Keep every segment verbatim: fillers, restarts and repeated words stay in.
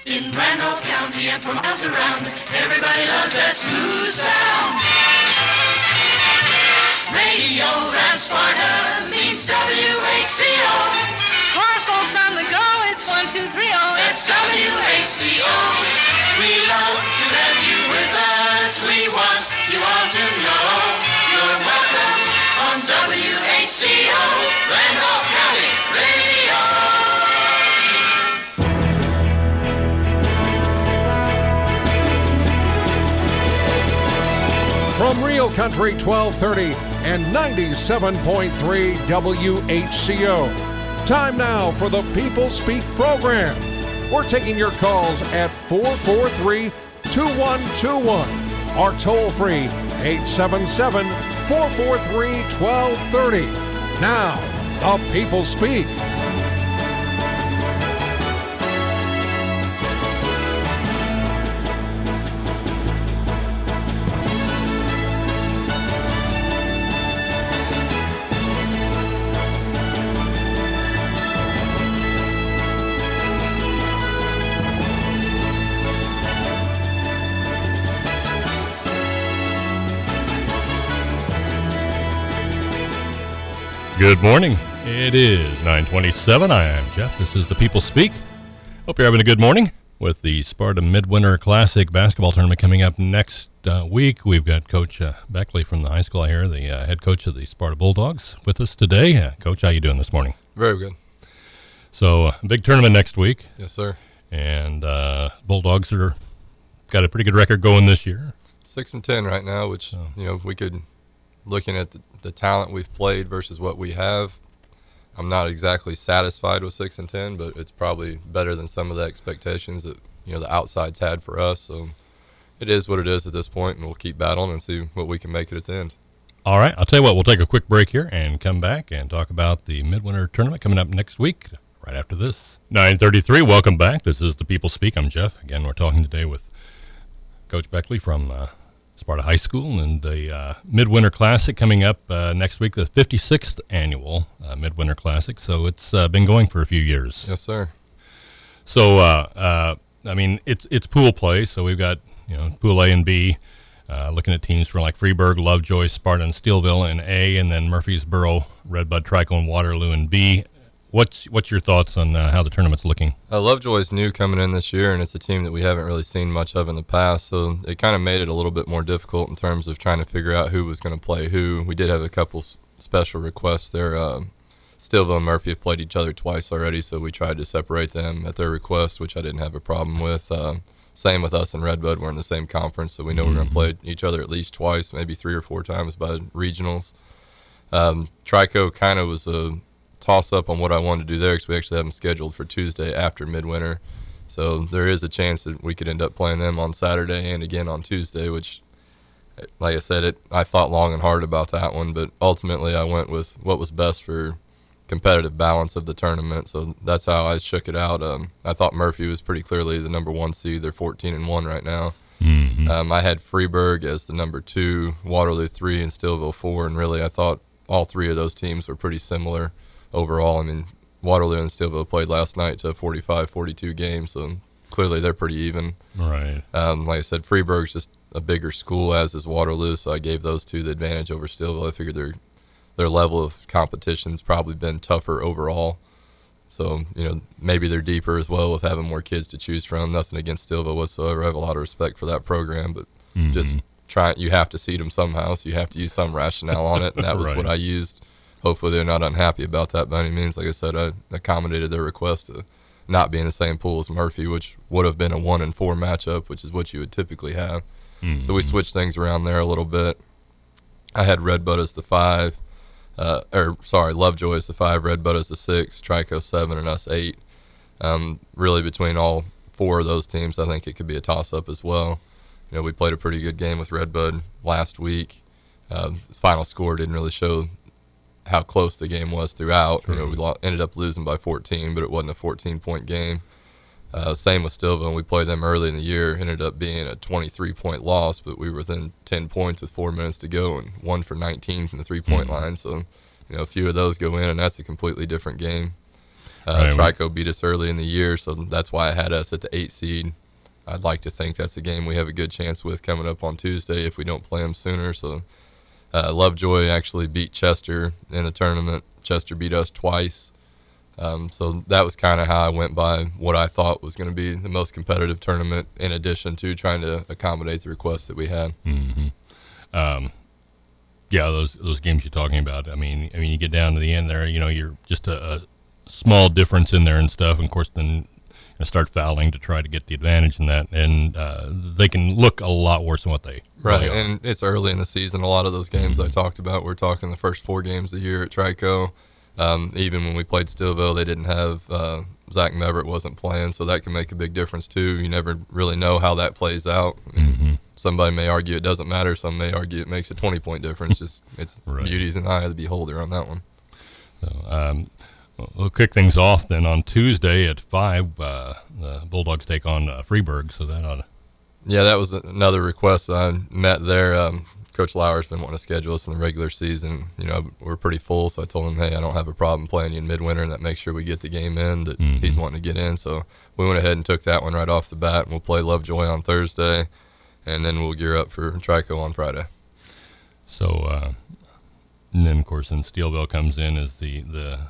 In Randolph County and for miles around, everybody loves that smooth sound. Radio and Sparta means W H C O. For folks on the go, it's one, two, three, oh. It's W H C O. We love to have you with us. We want you all to know you're welcome on W H C O, Randolph County Radio. From Real Country twelve thirty and ninety-seven point three W H C O. Time now for the People Speak program. We're taking your calls at four four three, two one two one or toll free eight seven seven, four four three, one two three zero. Now, the People Speak. Good morning. It is nine twenty-seven. I am Jeff. This is the People Speak. Hope you're having a good morning with the Sparta Midwinter Classic basketball tournament coming up next uh, week. We've got Coach uh, Beckley from the high school here, the uh, head coach of the Sparta Bulldogs, with us today. Uh, Coach, how you doing this morning? Very good. So, uh, big tournament next week. Yes, sir. And uh, Bulldogs are got a pretty good record going this year. Six and ten right now, which Oh. you know we could. Looking at the, the talent we've played versus what we have, I'm not exactly satisfied with six and ten, but it's probably better than some of the expectations that you know the outsides had for us. So it is what it is at this point, and we'll keep battling and see what we can make it at the end. All right, I'll tell you what, we'll take a quick break here and come back and talk about the Midwinter Tournament coming up next week, right after this. nine thirty-three, welcome back. This is the People Speak. I'm Jeff. Again, we're talking today with Coach Beckley from uh, Sparta High School, and the uh, Midwinter Classic coming up uh, next week, the fifty-sixth annual uh, Midwinter Classic. So it's uh, been going for a few years. Yes, sir. So, uh, uh, I mean, it's it's pool play. So we've got, you know, Pool A and B, uh, looking at teams from like Freeburg, Lovejoy, Sparta, and Steelville in A, and then Murfreesboro, Redbud, Trico, and Waterloo in B. What's what's your thoughts on uh, how the tournament's looking? Uh, Lovejoy's new coming in this year, and it's a team that we haven't really seen much of in the past, so it kind of made it a little bit more difficult in terms of trying to figure out who was going to play who. We did have a couple s- special requests there. Uh, Steelville and Murphy have played each other twice already, so we tried to separate them at their request, which I didn't have a problem with. Uh, same with us and Redbud. We're in the same conference, so we know mm-hmm. we're going to play each other at least twice, maybe three or four times by regionals. Um, Trico kind of was a toss up on what I wanted to do there because we actually have them scheduled for Tuesday after Midwinter. So there is a chance that we could end up playing them on Saturday and again on Tuesday, which, like I said, it I thought long and hard about that one, but ultimately I went with what was best for competitive balance of the tournament. So that's how I shook it out. Um, I thought Murphy was pretty clearly the number one seed. They're fourteen and one right now. Mm-hmm. Um, I had Freeburg as the number two, Waterloo three, and Steelville four, and really I thought all three of those teams were pretty similar overall. I mean, Waterloo and Steelville played last night to a forty-five forty-two game, so clearly they're pretty even. Right. Um, like I said, Freeburg's just a bigger school, as is Waterloo, so I gave those two the advantage over Steelville. I figured their their level of competition's probably been tougher overall. So, you know, maybe they're deeper as well with having more kids to choose from. Nothing against Steelville whatsoever. I have a lot of respect for that program, but mm-hmm. just try, you have to seed them somehow, so you have to use some rationale on it, and that was Right. what I used. Hopefully they're not unhappy about that by any means. Like I said, I accommodated their request to not be in the same pool as Murphy, which would have been a one and four matchup, which is what you would typically have. Mm-hmm. So we switched things around there a little bit. I had Redbud as the five, uh, or sorry, Lovejoy as the five, Redbud as the six, Trico seven, and us eight. Um, really, between all four of those teams, I think it could be a toss-up as well. You know, we played a pretty good game with Redbud last week. Uh, final score didn't really show how close the game was throughout. True. You know, we lo- ended up losing by fourteen, but it wasn't a fourteen-point game. Uh, same with Steelville. We played them early in the year. Ended up being a twenty-three point loss, but we were within ten points with four minutes to go and one for nineteen from the three-point Mm-hmm. line. So, you know, a few of those go in, and that's a completely different game. Uh, Right. Trico beat us early in the year, so that's why I had us at the eight seed. I'd like to think that's a game we have a good chance with coming up on Tuesday if we don't play them sooner. So uh, Lovejoy actually beat Chester in the tournament. Chester beat us twice. Um, so that was kind of how I went by what I thought was going to be the most competitive tournament, in addition to trying to accommodate the requests that we had. Mm-hmm. Um, yeah, those those games you're talking about. I mean, I mean, you get down to the end there. You know, you're just a, a small difference in there and stuff. And of course, then you know, start fouling to try to get the advantage in that, and uh, they can look a lot worse than what they Right, really are. and it's early in the season. A lot of those games I talked about, we're talking the first four games of the year at Trico. Um, even when we played Stillville, they didn't have uh, Zach Meveritt wasn't playing, so that can make a big difference too. You never really know how that plays out. I mean, Mm-hmm. Somebody may argue it doesn't matter. Some may argue it makes a twenty-point difference. Just it's Right. beauty's in the eye of the beholder on that one. So, um, we'll kick things off then on Tuesday at five. Uh, the Bulldogs take on uh, Freeburg, so that ought to. Yeah, that was another request that I met there. Um, Coach Lauer's been wanting to schedule us in the regular season. You know, we're pretty full, so I told him, hey, I don't have a problem playing you in midwinter, and that makes sure we get the game in that Mhm. he's wanting to get in. So we went ahead and took that one right off the bat, and we'll play Lovejoy on Thursday, and then we'll gear up for Trico on Friday. So, uh, and then of course, then Steelville comes in as the the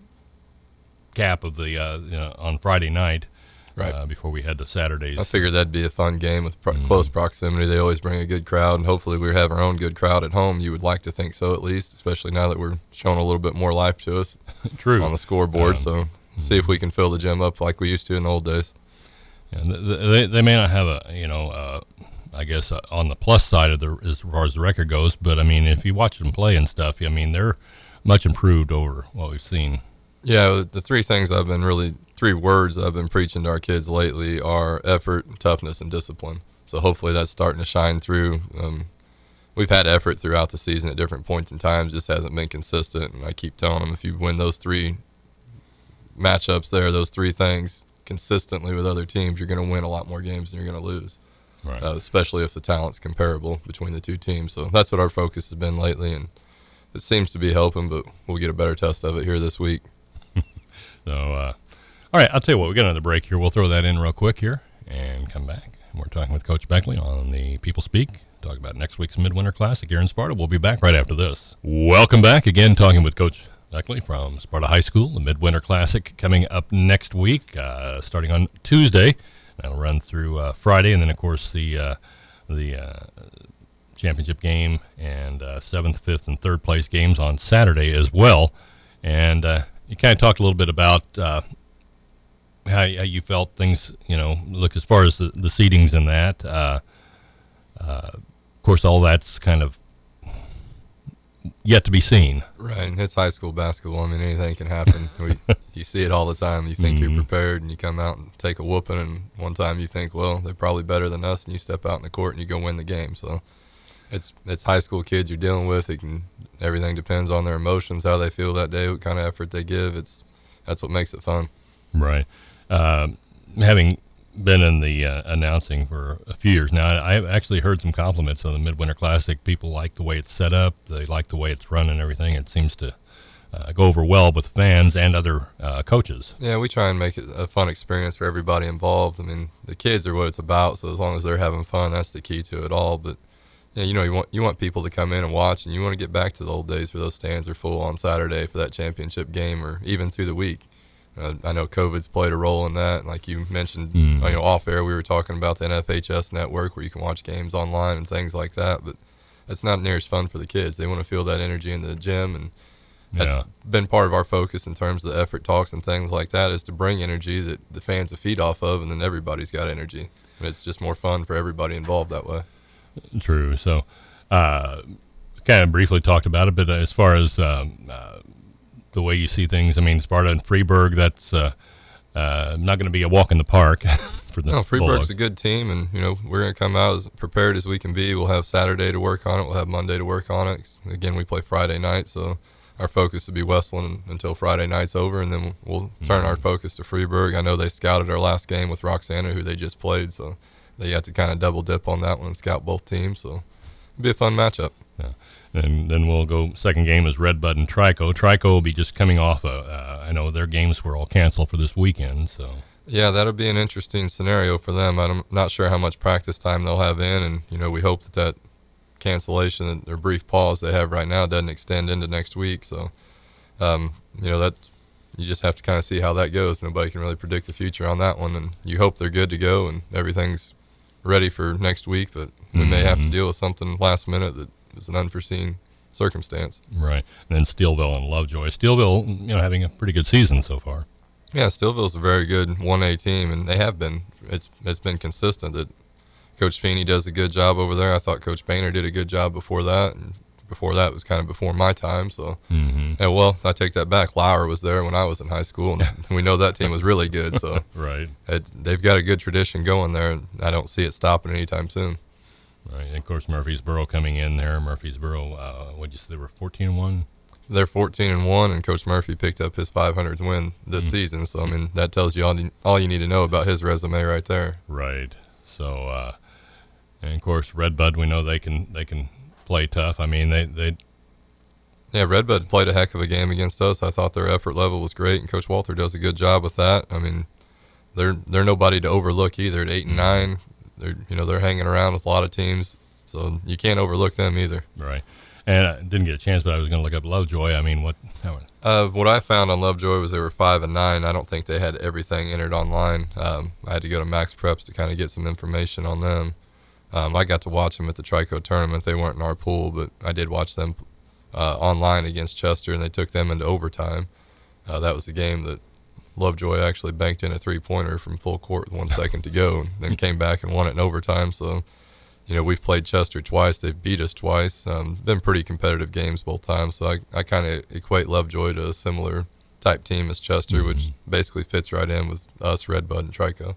cap of the uh, you know, on Friday night. Right. Uh, before we head to Saturdays. I figured that'd be a fun game with pro- Mhm. close proximity. They always bring a good crowd, and hopefully we have our own good crowd at home. You would like to think so, at least, especially now that we're showing a little bit more life to us True. on the scoreboard. Um, so see if we can fill the gym up like we used to in the old days. Yeah, th- th- they they may not have a you know uh, I guess uh, on the plus side of the as far as the record goes, but I mean if you watch them play and stuff, I mean they're much improved over what we've seen. Yeah, the three things I've been really, three words I've been preaching to our kids lately are effort, toughness, and discipline. So hopefully that's starting to shine through. Um, we've had effort throughout the season at different points in time, just hasn't been consistent. And I keep telling them if you win those three matchups there, those three things consistently with other teams, you're going to win a lot more games than you're going to lose, Right. uh, especially if the talent's comparable between the two teams. So that's what our focus has been lately, and it seems to be helping, but we'll get a better test of it here this week. So, uh, all right, I'll tell you what, we've got another break here. We'll throw that in real quick here and come back. We're talking with Coach Beckley on the People Speak. Talk about next week's Midwinter Classic here in Sparta. We'll be back right after this. Welcome back again, talking with Coach Beckley from Sparta High School. The Midwinter Classic coming up next week, uh, starting on Tuesday. That'll run through uh, Friday, and then, of course, the uh, the uh, championship game and uh, seventh, fifth, and third place games on Saturday as well. And uh, you kind of talked a little bit about uh, how, how you felt things, you know, look as far as the, the seedings in that. Uh, uh, of course, all that's kind of yet to be seen. Right, it's high school basketball. I mean, anything can happen. we, you see it all the time. You think Mhm. you're prepared, and you come out and take a whooping, and one time you think, well, they're probably better than us, and you step out in the court and you go win the game. So it's it's high school kids you're dealing with. It can everything depends on their emotions, how they feel that day, what kind of effort they give. It's that's what makes it fun. Right. Um, having been in the uh, announcing for a few years now, I- I've actually heard some compliments on the Midwinter Classic. People like the way it's set up. They like the way it's run and everything. It seems to uh, go over well with fans and other uh, coaches. Yeah, we try and make it a fun experience for everybody involved. I mean, the kids are what it's about, so as long as they're having fun, that's the key to it all. But yeah, you know, you want you want people to come in and watch, and you want to get back to the old days where those stands are full on Saturday for that championship game, or even through the week. Uh, I know COVID's played a role in that. Like you mentioned, Mm. you know, off air, we were talking about the N F H S network where you can watch games online and things like that. But that's not near as fun for the kids. They want to feel that energy in the gym, and that's Yeah. been part of our focus in terms of the effort talks and things like that, is to bring energy that the fans will feed off of, and then everybody's got energy. And it's just more fun for everybody involved that way. True. So, uh, kind of briefly talked about it, but as far as um, uh, the way you see things, I mean, Sparta and Freeburg, that's uh, uh, not going to be a walk in the park for the No, Freeburg's Bulldogs. a good team, and you know we're going to come out as prepared as we can be. We'll have Saturday to work on it. We'll have Monday to work on it. Again, we play Friday night, so our focus will be Westland until Friday night's over, and then we'll turn our focus to Freeburg. I know they scouted our last game with Roxana, who they just played, so they had to kind of double dip on that one and scout both teams. So It'll be a fun matchup. Yeah. And then we'll go, second game is Redbud and Trico. Trico will be just coming off, a, uh, I know their games were all canceled for this weekend, so. Yeah, that'll be an interesting scenario for them. I'm not sure how much practice time they'll have in, and, you know, we hope that that cancellation or brief pause they have right now doesn't extend into next week. So, um, you know, that you just have to kind of see how that goes. Nobody can really predict the future on that one, and you hope they're good to go and everything's ready for next week, but we mm-hmm. may have to deal with something last minute that is an unforeseen circumstance. Right. And then Steelville and Lovejoy. Steelville, you know, having a pretty good season so far. Yeah, Steelville's a very good one A team, and they have been. It's it's been consistent. That Coach Feeney does a good job over there. I thought Coach Boehner did a good job before that, and before that was kind of before my time. So, mm-hmm. and well, I take that back. Lauer was there when I was in high school, and we know that team was really good. So, right, it, they've got a good tradition going there, and I don't see it stopping anytime soon. Right, and of course Murfreesboro coming in there. Murfreesboro, uh, what'd you say, they were fourteen and one? They're fourteen and one, and Coach Murphy picked up his five hundredth win this mm-hmm. season. So, I mean, that tells you all, all you need to know about his resume right there. Right. So, uh, and of course Redbud, we know they can they can play tough. I mean, they they. Yeah, Redbud played a heck of a game against us. I thought their effort level was great, and Coach Walter does a good job with that. I mean, they're they're nobody to overlook either. At eight and nine, they're you know they're hanging around with a lot of teams, so you can't overlook them either. Right. And I didn't get a chance, but I was going to look up Lovejoy. I mean, what? How, uh, what I found on Lovejoy was they were five and nine. I don't think they had everything entered online. Um, I had to go to Max Preps to kind of get some information on them. Um, I got to watch them at the Trico tournament. They weren't in our pool, but I did watch them uh, online against Chester, and they took them into overtime. Uh, that was the game that Lovejoy actually banked in a three-pointer from full court with one second to go, and then came back and won it in overtime. So, you know, we've played Chester twice. They've beat us twice. Um, been pretty competitive games both times. So I, I kind of equate Lovejoy to a similar type team as Chester, mm-hmm. which basically fits right in with us, Redbud, and Trico.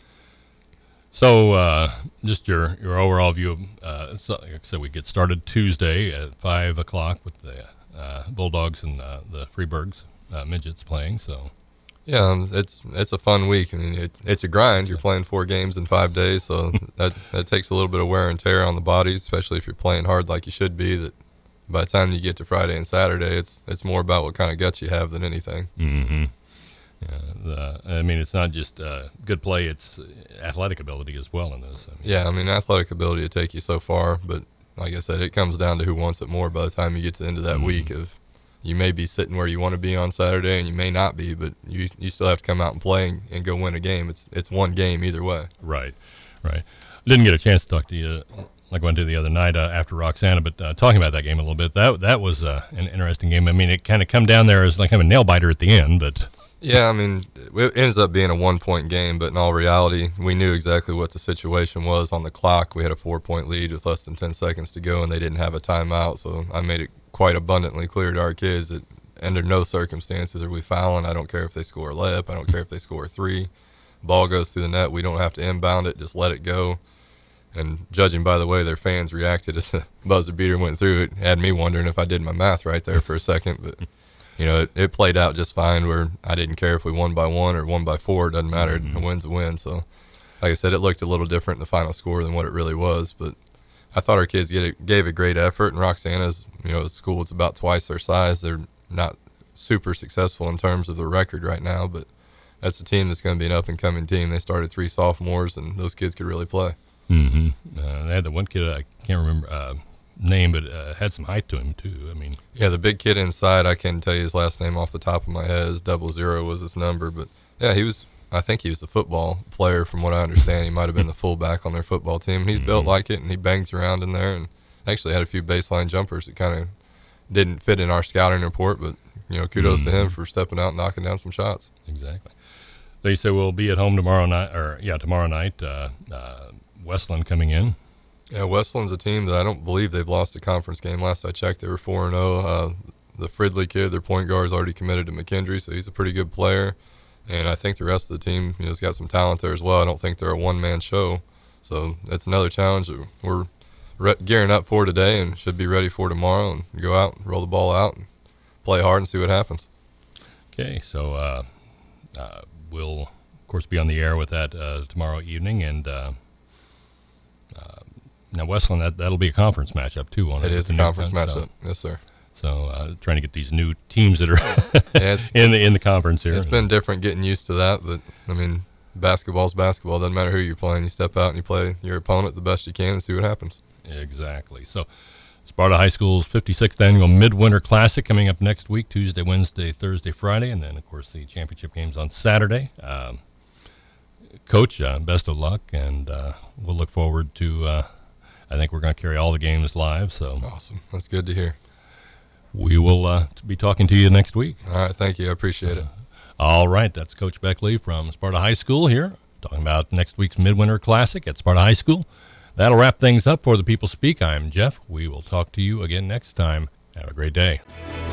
So uh, just your, your overall view of, uh, so, like I said, we get started Tuesday at five o'clock with the uh, Bulldogs and uh, the Freeburgs uh, Midgets playing. So. Yeah, um, it's it's a fun week. I mean, it, it's a grind. You're playing four games in five days, so that that takes a little bit of wear and tear on the bodies, especially if you're playing hard like you should be. That by the time you get to Friday and Saturday, it's it's more about what kind of guts you have than anything. Mm-hmm. Yeah, the, I mean, it's not just uh, good play; it's athletic ability as well in this. I mean, yeah, I mean, athletic ability to take you so far, but like I said, it comes down to who wants it more by the time you get to the end of that mm-hmm. week. Of you may be sitting where you want to be on Saturday, and you may not be, but you you still have to come out and play and, and go win a game. It's it's one game either way. Right, right. Didn't get a chance to talk to you like I went to the other night uh, after Roxana, but uh, talking about that game a little bit, that that was uh, an interesting game. I mean, it kind of come down there as like kind of a nail biter at the end, but. Yeah, I mean, it ends up being a one-point game, but in all reality, we knew exactly what the situation was on the clock. We had a four-point lead with less than ten seconds to go, and they didn't have a timeout, so I made it quite abundantly clear to our kids that under no circumstances are we fouling. I don't care if they score a layup. I don't care if they score a three. Ball goes through the net. We don't have to inbound it. Just let it go. And judging by the way their fans reacted as the buzzer beater went through, it had me wondering if I did my math right there for a second, but – you know, it, it played out just fine where I didn't care if we won by one or one by four. It doesn't matter. Mm-hmm. A win's a win. So, like I said, it looked a little different in the final score than what it really was. But I thought our kids get it, gave a great effort. And Roxana's, you know, a school that's about twice their size. They're not super successful in terms of the record right now. But that's a team that's going to be an up-and-coming team. They started three sophomores, and those kids could really play. Mm-hmm. Uh, they had the one kid, I can't remember uh, name, but uh, had some height to him too. I mean, yeah, the big kid inside, I can't tell you his last name off the top of my head. His double zero was his number, but yeah, he was. I think he was a football player, from what I understand. He might have been the fullback on their football team. And he's mm-hmm. built like it, and he bangs around in there, and actually had a few baseline jumpers that kind of didn't fit in our scouting report. But you know, kudos mm-hmm. to him for stepping out and knocking down some shots. Exactly. They say we'll be at home tomorrow night, or yeah, tomorrow night. Uh, uh, Westland coming in. Yeah, Westland's a team that I don't believe they've lost a conference game. Last I checked, they were four and oh. Uh, the Fridley kid, their point guard, is already committed to McKendree, so he's a pretty good player. And I think the rest of the team, you know, has got some talent there as well. I don't think they're a one-man show. So that's another challenge that we're re- gearing up for today and should be ready for tomorrow, and go out and roll the ball out and play hard and see what happens. Okay, so uh, uh, we'll, of course, be on the air with that uh, tomorrow evening, and uh, uh, Now, Westland, that, that'll be a conference matchup, too. Won't it? It is With a the conference Newcomb, matchup. So, Yes, sir. so uh, trying to get these new teams that are Yeah, it's- in the in the conference here. It's been different getting used to that, but, I mean, basketball's basketball. Doesn't matter who you're playing. You step out and you play your opponent the best you can and see what happens. Exactly. So Sparta High School's fifty-sixth Annual Midwinter Classic coming up next week, Tuesday, Wednesday, Thursday, Friday, and then, of course, the championship games on Saturday. Um, Coach, uh, best of luck, and uh, we'll look forward to, uh, I think we're going to carry all the games live. So Awesome. That's good to hear. we will uh, be talking to you next week. All right. Thank you. I appreciate it. All right, that's Coach Beckley from Sparta High School here, talking about next week's Midwinter Classic at Sparta High School. That'll wrap things up for The People Speak. I'm Jeff. We will talk to you again next time. Have a great day.